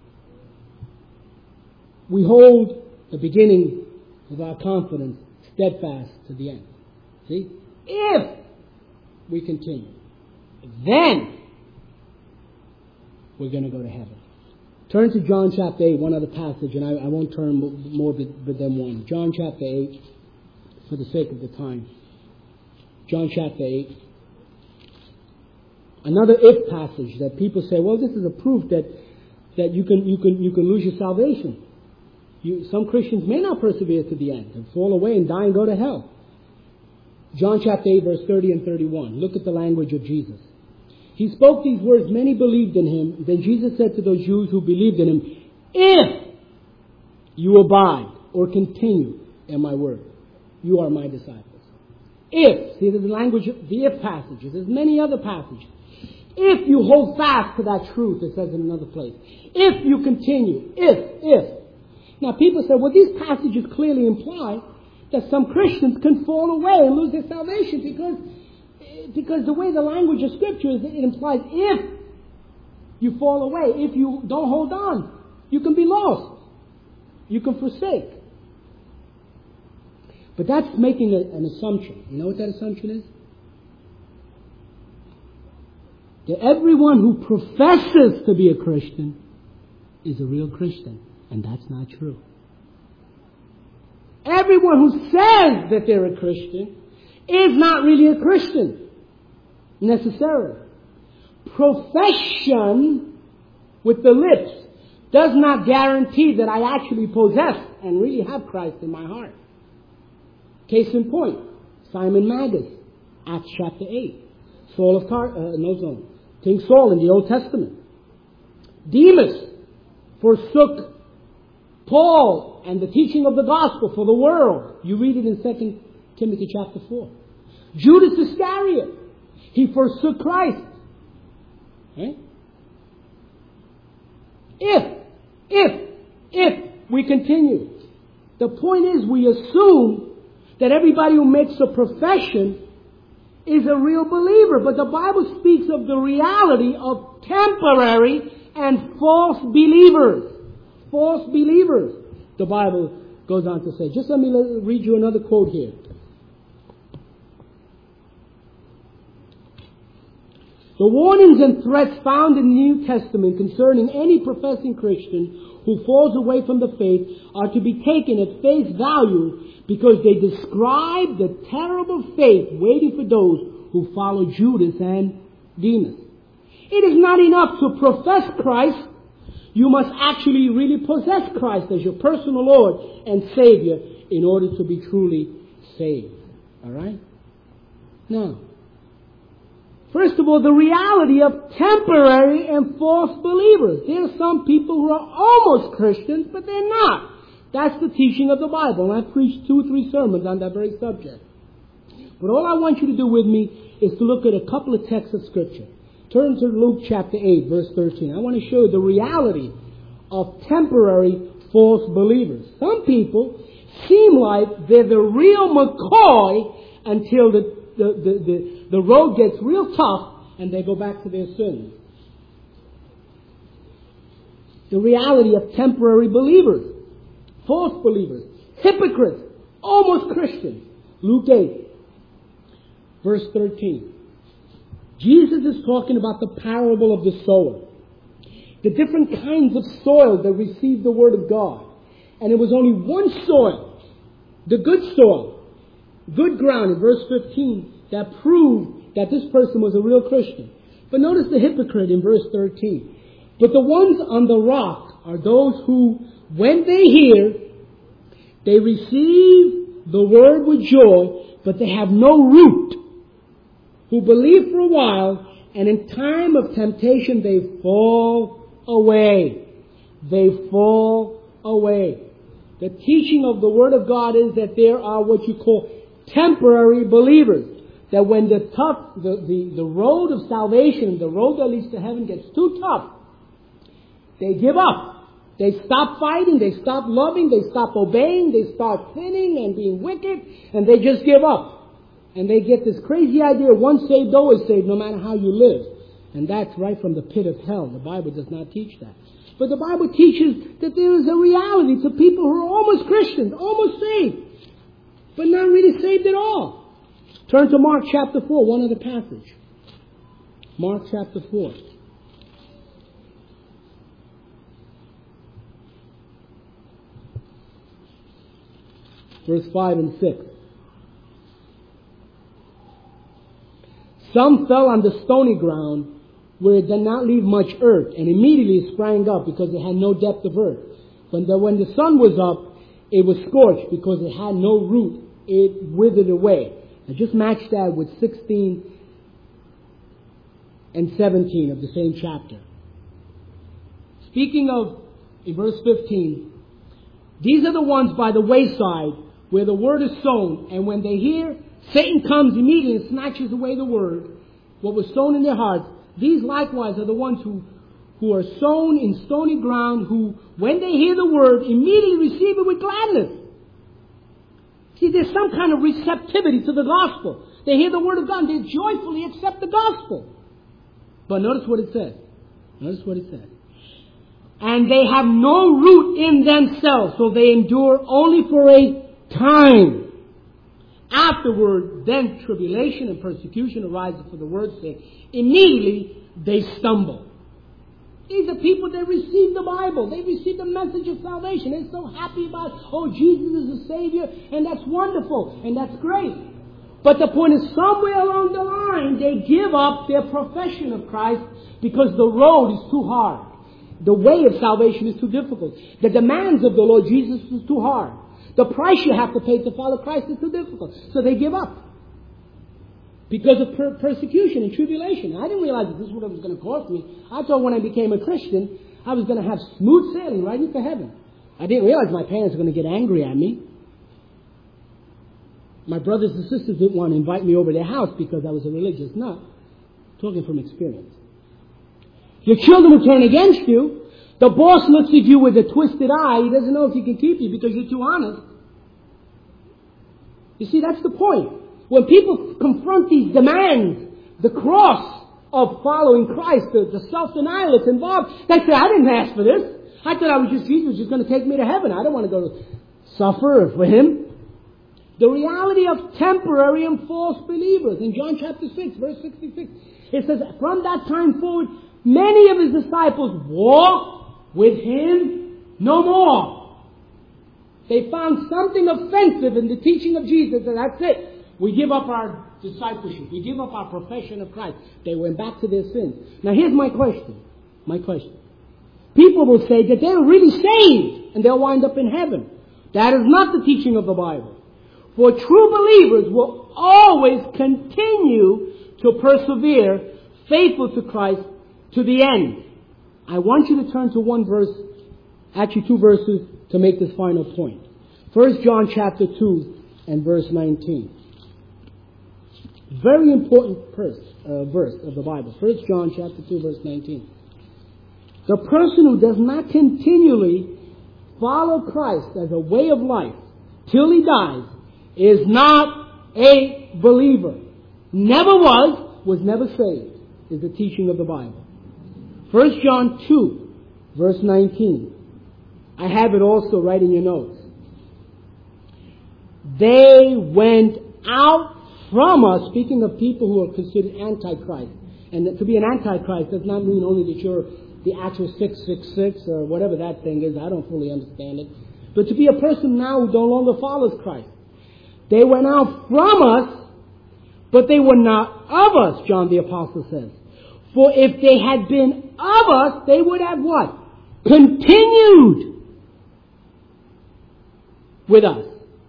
we hold the beginning of our confidence steadfast to the end. See? if we continue, then we're going to go to heaven. Turn to John chapter eight, one other passage, and I, I won't turn more than one. John chapter eight, for the sake of the time. John chapter eight. Another if passage that people say, well, this is a proof that, that you can you can you can lose your salvation. You, some Christians may not persevere to the end and fall away and die and go to hell. John chapter eight, verse thirty and thirty-one. Look at the language of Jesus. He spoke these words, many believed in him. Then Jesus said to those Jews who believed in him, if you abide or continue in my word, you are my disciples. If, see, there's the language of the if passages. There's many other passages. If you hold fast to that truth, it says in another place. If you continue. If, if. Now people say, well, these passages clearly imply that some Christians can fall away and lose their salvation because, because the way the language of Scripture is, it implies if you fall away, if you don't hold on, you can be lost. You can forsake. But that's making a, an assumption. You know what that assumption is? That everyone who professes to be a Christian is a real Christian. And that's not true. Everyone who says that they're a Christian is not really a Christian, necessarily. Profession with the lips does not guarantee that I actually possess and really have Christ in my heart. Case in point, Simon Magus, Acts chapter eight. Saul of Tar, uh, no, no, King Saul in the Old Testament. Demas forsook Paul and the teaching of the gospel for the world. You read it in Second Timothy chapter four. Judas Iscariot, he forsook Christ. Right? If, if, if we continue. The point is we assume that everybody who makes a profession is a real believer. But the Bible speaks of the reality of temporary and false believers. False believers, the Bible goes on to say. Just let me read you another quote here. The warnings and threats found in the New Testament concerning any professing Christian who falls away from the faith are to be taken at face value because they describe the terrible fate waiting for those who follow Judas and Demas. It is not enough to profess Christ. You must actually really possess Christ as your personal Lord and Savior in order to be truly saved. All right? Now, first of all, the reality of temporary and false believers. There are some people who are almost Christians, but they're not. That's the teaching of the Bible. And I've preached two or three sermons on that very subject. But all I want you to do with me is to look at a couple of texts of Scripture. Turn to Luke chapter eight, verse thirteen. I want to show you the reality of temporary false believers. Some people seem like they're the real McCoy until the, the, the, the, the road gets real tough and they go back to their sins. The reality of temporary believers, false believers, hypocrites, almost Christians. Luke eight, verse thirteen. Jesus is talking about the parable of the sower. The different kinds of soil that received the Word of God. And it was only one soil, the good soil, good ground in verse fifteen, that proved that this person was a real Christian. But notice the hypocrite in verse thirteen. But the ones on the rock are those who, when they hear, they receive the Word with joy, but they have no root. Who believe for a while, and in time of temptation they fall away. They fall away. The teaching of the Word of God is that there are what you call temporary believers. That when the tough, the, the, the road of salvation, the road that leads to heaven gets too tough, they give up. They stop fighting, they stop loving, they stop obeying, they start sinning and being wicked, and they just give up. And they get this crazy idea, once saved, always saved, no matter how you live. And that's right from the pit of hell. The Bible does not teach that. But the Bible teaches that there is a reality to people who are almost Christians, almost saved, but not really saved at all. Turn to Mark chapter four, one other passage. Mark chapter four. Verse five and six. Some fell on the stony ground where it did not leave much earth, and immediately it sprang up because it had no depth of earth. When the, when the sun was up, it was scorched because it had no root. It withered away. Now just match that with sixteen and seventeen of the same chapter. Speaking of, in verse fifteen, these are the ones by the wayside where the word is sown, and when they hear, Satan comes immediately and snatches away the word, what was sown in their hearts. These likewise are the ones who, who are sown in stony ground, who, when they hear the word, immediately receive it with gladness. See, there's some kind of receptivity to the gospel. They hear the word of God and they joyfully accept the gospel. But notice what it says. Notice what it says. And they have no root in themselves, so they endure only for a time. Afterward, then tribulation and persecution arises for the word's sake. Immediately, they stumble. These are people that receive the Bible. They receive the message of salvation. They're so happy about, oh, Jesus is the Savior, and that's wonderful, and that's great. But the point is, somewhere along the line, they give up their profession of Christ because the road is too hard. The way of salvation is too difficult. The demands of the Lord Jesus is too hard. The price you have to pay to follow Christ is too difficult. So they give up. Because of per- persecution and tribulation. I didn't realize that this is what it was going to cost me. I thought when I became a Christian, I was going to have smooth sailing right into heaven. I didn't realize my parents were going to get angry at me. My brothers and sisters didn't want to invite me over their house because I was a religious nut. Talking from experience. Your children will turn against you. The boss looks at you with a twisted eye. He doesn't know if he can keep you because you're too honest. You see, that's the point. When people confront these demands, the cross of following Christ, the, the self-denial that's involved, they say, I didn't ask for this. I thought I was just, Jesus was just going to take me to heaven. I don't want to go to suffer for Him. The reality of temporary and false believers. In John chapter six, verse sixty-six, it says, from that time forward, many of His disciples walked with Him no more. They found something offensive in the teaching of Jesus, and that's it. We give up our discipleship. We give up our profession of Christ. They went back to their sins. Now here's my question. My question. People will say that they're really saved and they'll wind up in heaven. That is not the teaching of the Bible. For true believers will always continue to persevere, faithful to Christ, to the end. I want you to turn to one verse, actually two verses, to make this final point. First John chapter two and verse nineteen. Very important verse, uh, verse of the Bible. First John chapter two, verse nineteen. The person who does not continually follow Christ as a way of life till he dies is not a believer. Never was, was never saved, is the teaching of the Bible. First John two, verse nineteen. I have it also right in your notes. They went out from us, speaking of people who are considered antichrist. And to be an antichrist does not mean only that you're the actual six six six or whatever that thing is. I don't fully understand it. But to be a person now who no longer follows Christ. They went out from us, but they were not of us, John the Apostle says. For if they had been of us, they would have what? Continued with us.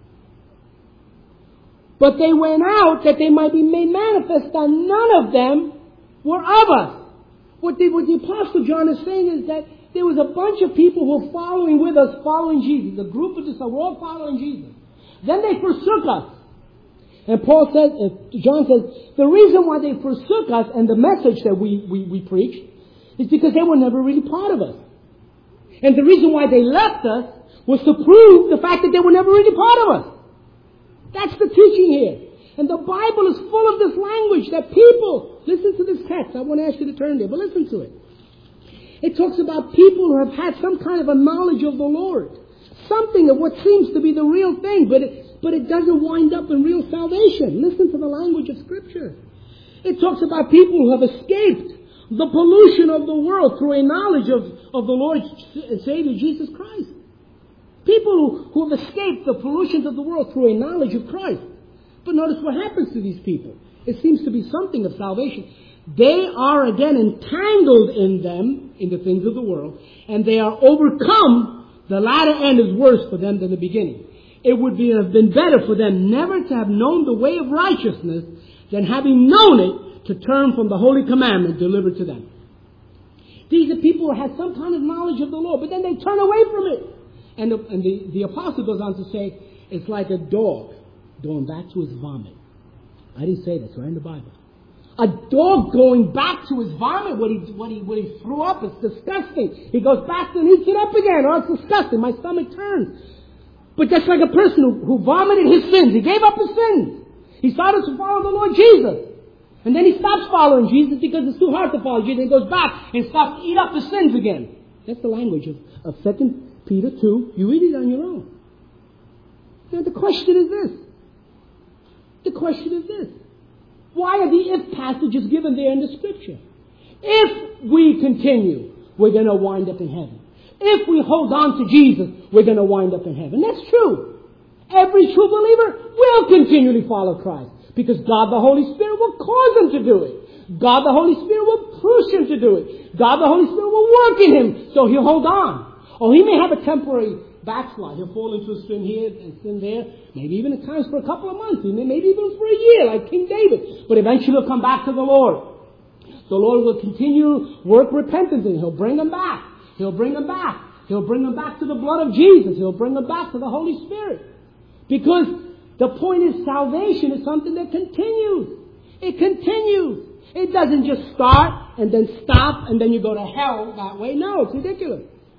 But they went out that they might be made manifest that none of them were of us. What the, what the Apostle John is saying is that there was a bunch of people who were following with us, following Jesus. A group of us were all following Jesus. Then they forsook us. And Paul says, uh, John says, the reason why they forsook us and the message that we, we, we preached is because they were never really part of us. And the reason why they left us was to prove the fact that they were never really part of us. That's the teaching here. And the Bible is full of this language that people, listen to this text. I won't ask you to turn there, but listen to it. It talks about people who have had some kind of a knowledge of the Lord. something of what seems to be the real thing, but it, but it doesn't wind up in real salvation. Listen to the language of Scripture. It talks about people who have escaped the pollution of the world through a knowledge of, of the Lord and Savior Jesus Christ. People who, who have escaped the pollutions of the world through a knowledge of Christ. But notice what happens to these people. It seems to be something of salvation. They are again entangled in them, in the things of the world, and they are overcome. The latter end is worse for them than the beginning. It would be, have been better for them never to have known the way of righteousness than having known it to turn from the holy commandment delivered to them. These are people who had some kind of knowledge of the law, but then they turn away from it. And the, and the, the apostle goes on to say, it's like a dog going back to his vomit. I didn't say that, it's right in the Bible. A dog going back to his vomit, what he, what he, what he threw up, it's disgusting. He goes back and eats it up again. Oh, it's disgusting. My stomach turns. But that's like a person who, who vomited his sins. He gave up his sins. He started to follow the Lord Jesus. And then he stops following Jesus because it's too hard to follow Jesus. And he goes back and starts to eat up his sins again. That's the language of, of Second Peter two. You read it on your own. Now the question is this. The question is this. Why are the if passages given there in the Scripture? If we continue, we're going to wind up in heaven. If we hold on to Jesus, we're going to wind up in heaven. That's true. Every true believer will continually follow Christ because God the Holy Spirit will cause him to do it. God the Holy Spirit will push him to do it. God the Holy Spirit will work in him so he'll hold on. Or he may have a temporary backslide. He'll fall into a sin here and sin there. Maybe even at times for a couple of months. Maybe even for a year like King David. But eventually he'll come back to the Lord. The Lord will continue work repentance and he'll bring them back. He'll bring them back. He'll bring them back to the blood of Jesus. He'll bring them back to the Holy Spirit. Because the point is salvation is something that continues. It continues. It doesn't just start and then stop and then you go to hell that way. No, it's ridiculous.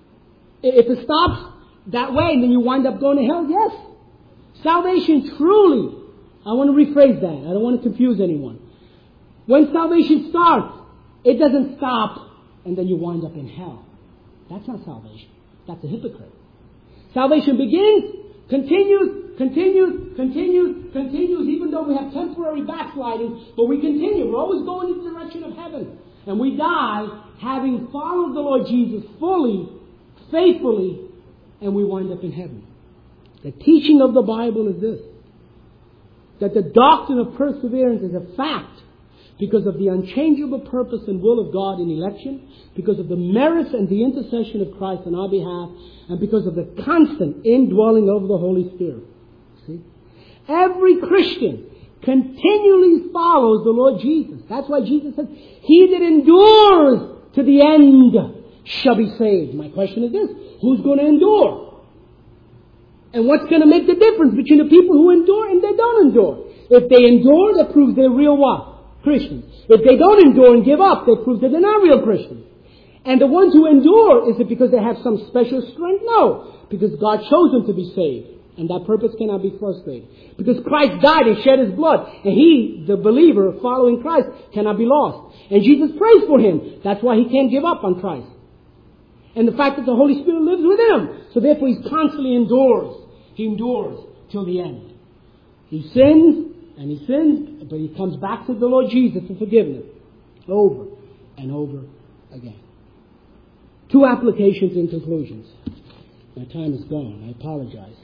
If it stops that way and then you wind up going to hell, yes. Salvation truly, I want to rephrase that. I don't want to confuse anyone. When salvation starts, it doesn't stop and then you wind up in hell. That's not salvation. That's a hypocrite. Salvation begins, continues, continues, continues, continues, even though we have temporary backsliding, but we continue. We're always going in the direction of heaven. And we die having followed the Lord Jesus fully, faithfully, and we wind up in heaven. The teaching of the Bible is this, that the doctrine of perseverance is a fact because of the unchangeable purpose and will of God in election, because of the merits and the intercession of Christ on our behalf, and because of the constant indwelling of the Holy Spirit. See? Every Christian continually follows the Lord Jesus. That's why Jesus says, he that endures to the end shall be saved. My question is this, who's going to endure? And what's going to make the difference between the people who endure and they don't endure? If they endure, that proves they're real what? Christians. If they don't endure and give up, that proves that they're not real Christians. And the ones who endure, is it because they have some special strength? No. Because God chose them to be saved. And that purpose cannot be frustrated. Because Christ died and shed his blood. And he, the believer following Christ, cannot be lost. And Jesus prays for him. That's why he can't give up on Christ. And the fact that the Holy Spirit lives within him. So therefore he constantly endures. He endures till the end. He sins, and he sins, but he comes back to the Lord Jesus for forgiveness. Over and over again. Two applications and conclusions. My time is gone. I apologize.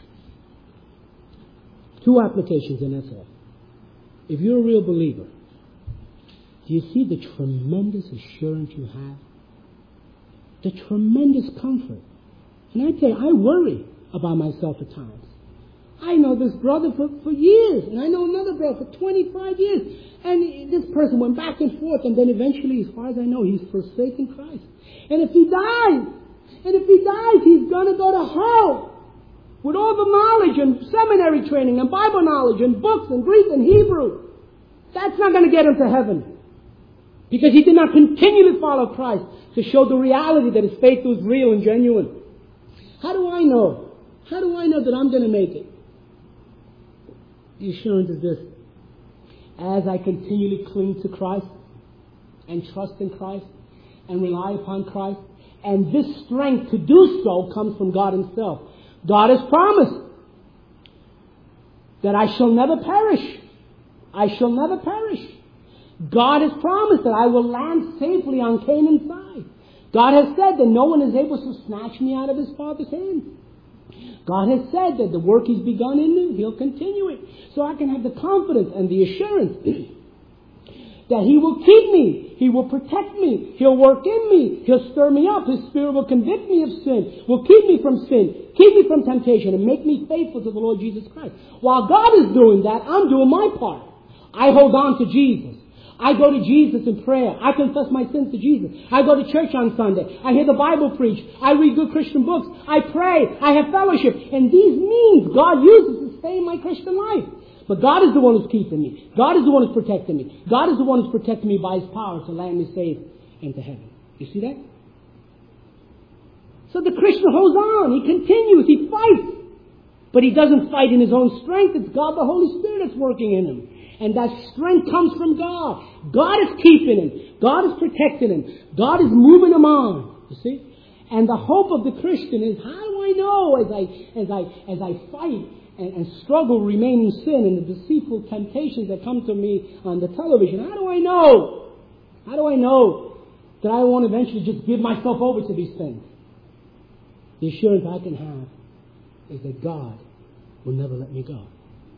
Two applications and that's all. If you're a real believer, do you see the tremendous assurance you have? The tremendous comfort. And I tell you, I worry about myself at times. I know this brother for, for years, and I know another brother for twenty-five years. And this person went back and forth, and then eventually, as far as I know, he's forsaken Christ. And if he dies, and if he dies, he's going to go to hell. With all the knowledge and seminary training and Bible knowledge and books and Greek and Hebrew. That's not going to get him to heaven. Because he did not continually follow Christ to show the reality that his faith was real and genuine. How do I know? How do I know that I'm going to make it? The assurance is this. As I continually cling to Christ and trust in Christ and rely upon Christ, and this strength to do so comes from God himself. God has promised that I shall never perish. I shall never perish. God has promised that I will land safely on Canaan's side. God has said that no one is able to snatch me out of his Father's hand. God has said that the work He's begun in me, He'll continue it. So I can have the confidence and the assurance that He will keep me. He will protect me. He'll work in me. He'll stir me up. His Spirit will convict me of sin. Will keep me from sin. Keep me from temptation and make me faithful to the Lord Jesus Christ. While God is doing that, I'm doing my part. I hold on to Jesus. I go to Jesus in prayer. I confess my sins to Jesus. I go to church on Sunday. I hear the Bible preached. I read good Christian books. I pray. I have fellowship. And these means God uses to stay in my Christian life. But God is the one who's keeping me. God is the one who's protecting me. God is the one who's protecting me by His power to land me safe into heaven. You see that? So the Christian holds on. He continues. He fights. But he doesn't fight in his own strength. It's God the Holy Spirit that's working in him. And that strength comes from God. God is keeping him. God is protecting him. God is moving him on. You see? And the hope of the Christian is, how do I know as I as I as I fight and, and struggle remain in sin and the deceitful temptations that come to me on the television? How do I know? How do I know that I won't eventually just give myself over to these things? The assurance I can have is that God will never let me go.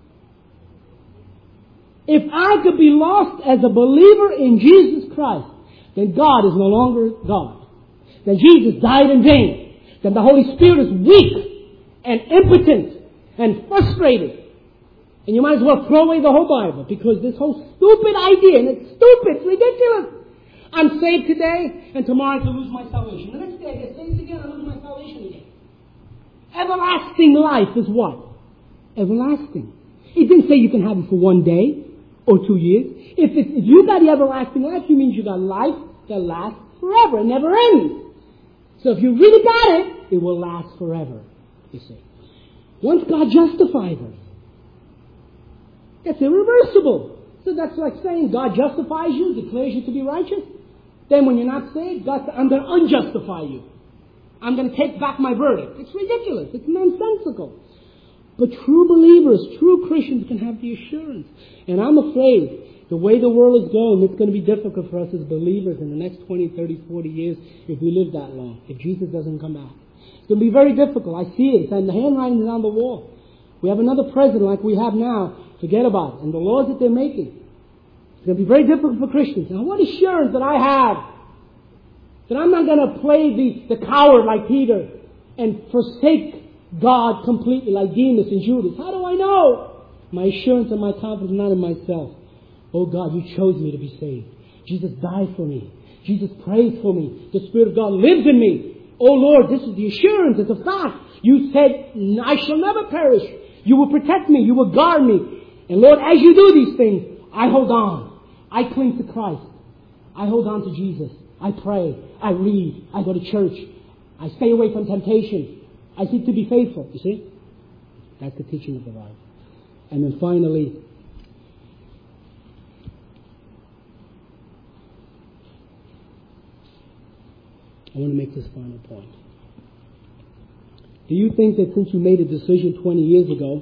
If I could be lost as a believer in Jesus Christ, then God is no longer God. Then Jesus died in vain. Then the Holy Spirit is weak and impotent and frustrated. And you might as well throw away the whole Bible, because this whole stupid idea, and it's stupid, it's ridiculous. I'm saved today, and tomorrow I can lose my salvation. The next day I get saved again, I lose my salvation again. Everlasting life is what? Everlasting. It didn't say you can have it for one day or two years. If, it, if you got the everlasting life, it means you got life that lasts forever. It never ends. So if you really got it, it will last forever, you see. Once God justifies us, it's irreversible. So that's like saying God justifies you, declares you to be righteous. Then when you're not saved, God says, I'm going to unjustify you. I'm going to take back my verdict. It's ridiculous. It's nonsensical. But true believers, true Christians can have the assurance. And I'm afraid the way the world is going, it's going to be difficult for us as believers in the next twenty, thirty, forty years if we live that long, if Jesus doesn't come back. It's going to be very difficult. I see it. And the handwriting is on the wall. We have another president like we have now. Forget about it. And the laws that they're making. It's going to be very difficult for Christians. Now, what assurance that I have that I'm not going to play the, the coward like Peter and forsake God completely like Demas and Judas? How do I know? My assurance and my confidence is not in myself. Oh God, you chose me to be saved. Jesus died for me. Jesus prays for me. The Spirit of God lives in me. Oh Lord, this is the assurance. It's a fact. You said, I shall never perish. You will protect me. You will guard me. And Lord, as you do these things, I hold on. I cling to Christ. I hold on to Jesus. I pray. I read. I go to church. I stay away from temptation. I seek to be faithful, you see? That's the teaching of the Bible. And then finally, I want to make this final point. Do you think that since you made a decision twenty years ago,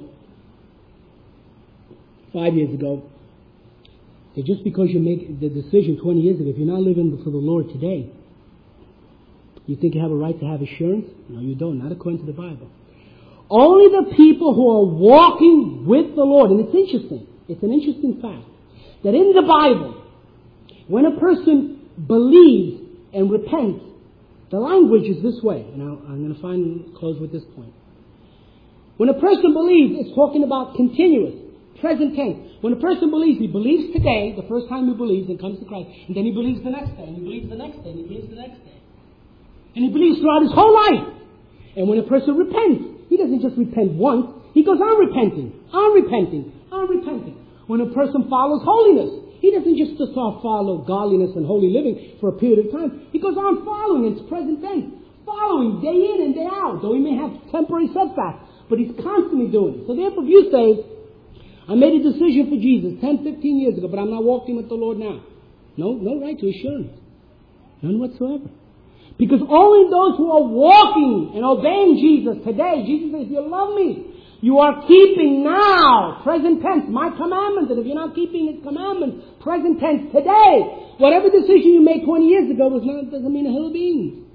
five years ago, that just because you make the decision twenty years ago, if you're not living for the Lord today, you think you have a right to have assurance? No, you don't. Not according to the Bible. Only the people who are walking with the Lord. And it's interesting. It's an interesting fact that in the Bible, when a person believes and repents, the language is this way. Now, I'm going to find close with this point. When a person believes, it's talking about continuous, present tense. When a person believes, he believes today, the first time he believes and comes to Christ, and then he believes the next day, and he believes the next day, and he believes the next day. And he believes throughout his whole life. And when a person repents, he doesn't just repent once. He goes on repenting, on repenting, on repenting. When a person follows holiness, he doesn't just start follow godliness and holy living for a period of time. He goes on following. It's present tense. Following day in and day out. Though he may have temporary setbacks. But he's constantly doing it. So therefore, if you say, I made a decision for Jesus ten, fifteen years ago, but I'm not walking with the Lord now. No, no right to assurance. None whatsoever. Because only those who are walking and obeying Jesus today, Jesus says, you love me. You are keeping now, present tense, my commandments. And if you're not keeping His commandments, present tense, today, whatever decision you made twenty years ago was not, doesn't mean a hill of beans.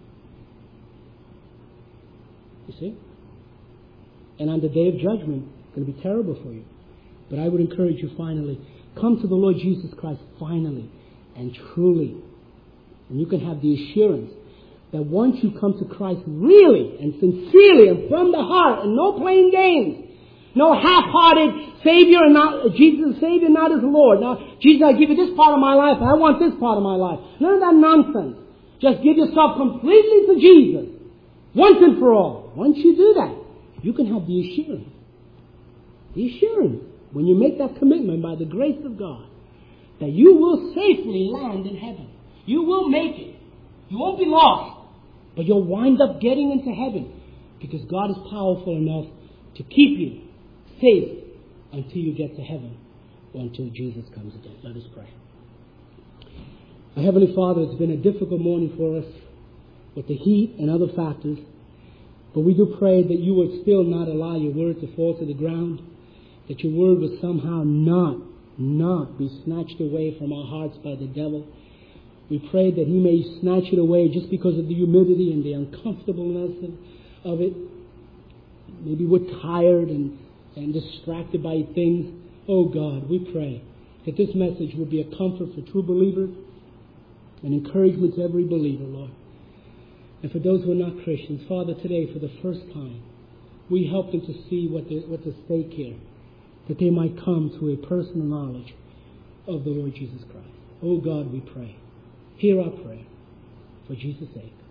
You see? And on the day of judgment, it's going to be terrible for you. But I would encourage you finally, come to the Lord Jesus Christ finally and truly. And you can have the assurance that once you come to Christ really and sincerely and from the heart and no playing games, no half-hearted Savior and not Jesus Savior, not as Lord. Now, Jesus, I give you this part of my life, I want this part of my life. None of that nonsense. Just give yourself completely to Jesus. Once and for all. Once you do that, you can have the assurance. The assurance, when you make that commitment by the grace of God, that you will safely land in heaven. You will make it. You won't be lost. But you'll wind up getting into heaven because God is powerful enough to keep you safe until you get to heaven or until Jesus comes again. Let us pray. Our Heavenly Father, it's been a difficult morning for us with the heat and other factors. But we do pray that you would still not allow your word to fall to the ground, that your word would somehow not, not be snatched away from our hearts by the devil. We pray that he may snatch it away just because of the humidity and the uncomfortableness of, of it. Maybe we're tired and, and distracted by things. Oh God, we pray that this message will be a comfort for true believers and encouragement to every believer, Lord. And for those who are not Christians, Father, today for the first time, we help them to see what the, what's at stake here, that they might come to a personal knowledge of the Lord Jesus Christ. Oh God, we pray. Hear our prayer. For Jesus' sake.